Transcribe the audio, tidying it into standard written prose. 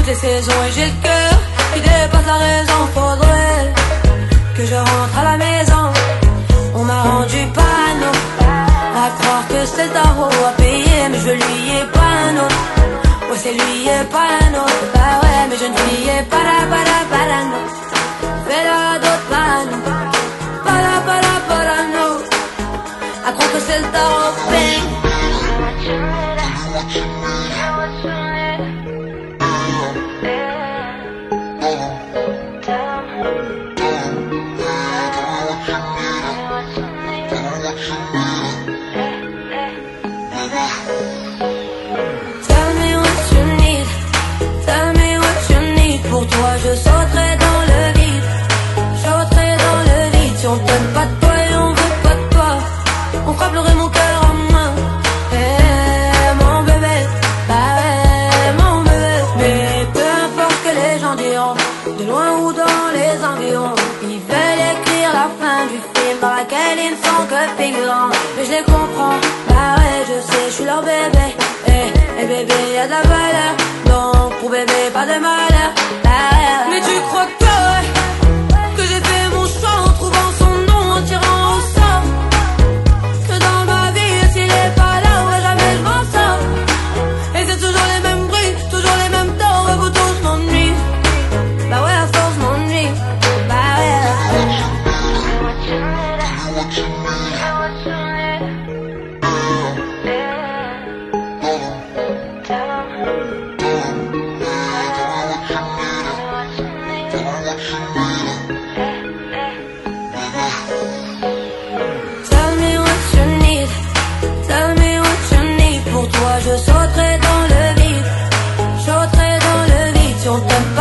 toutes les saisons et j'ai le cœur qui dépasse la raison. Faudrait que je rentre à la maison. On m'a rendu panneau, à croire que c'est le tarot à payer, mais je lui ai pas un autre. Ouais, c'est lui et pas un autre. Bah ouais, mais je ne lui ai pas la non. Fais la d'autres panneaux, pas la non. À croire que c'est le tarot, bang. Pour toi je sauterai dans le vide, sauterai dans le vide. Si on donne pas de toi et on veut pas de toi, on fera pleurer mon cœur en main. Mon bébé, bah ouais, mon bébé. Mais peu importe ce que les gens diront, de loin ou dans les environs, ils veulent écrire la fin du film dans laquelle ils ne sont que figurants. Mais je les comprends, bah ouais, je sais, je suis leur bébé. Et bébé y'a de la valeur, donc pour bébé pas de malheur. Mais tu crois que j'ai fait mon choix en trouvant son nom, en tirant au sort, que dans ma vie s'il est pas là, ouais jamais je m'en sors. Et c'est toujours les mêmes bruits, toujours les mêmes torts, et vous tous m'ennuie. Bah ouais à force m'ennuie, bah ouais. Je sauterai dans le vide, sauterai dans le vide. Si on t'aime